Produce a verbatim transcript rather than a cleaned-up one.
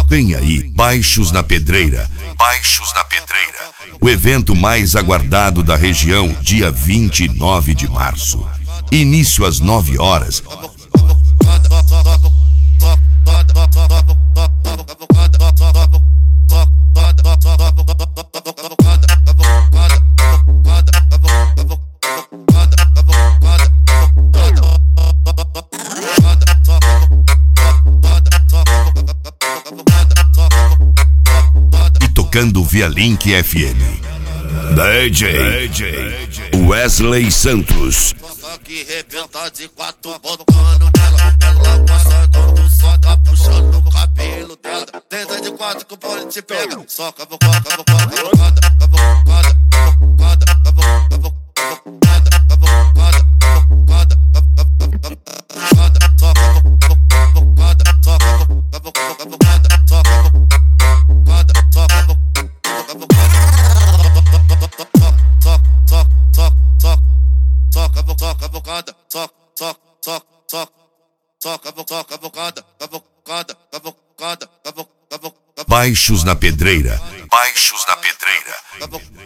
Vem aí, Baixos na Pedreira. Baixos na Pedreira. O evento mais aguardado da região, dia vinte e nove de março. Início às nove horas. E tocando via Link F M. D J Wesley Santos. Que rebenta de quatro, botando nela. Ela gosta quando só tá puxando o cabelo dela. Tenta de quatro que o pole te pega. Só cavocada, cavocada, cavocada, cavocada, cavocada, cavocada, cavocada, cavocada, cavocada, só cavocada, só cavocada, só cavocada, só cavocada. Toca, toca, bocada, toca, toca, toca, toca, toca, toca, bocada, bocada, bocada, bocada. Baixos na Pedreira. Baixos na Pedreira.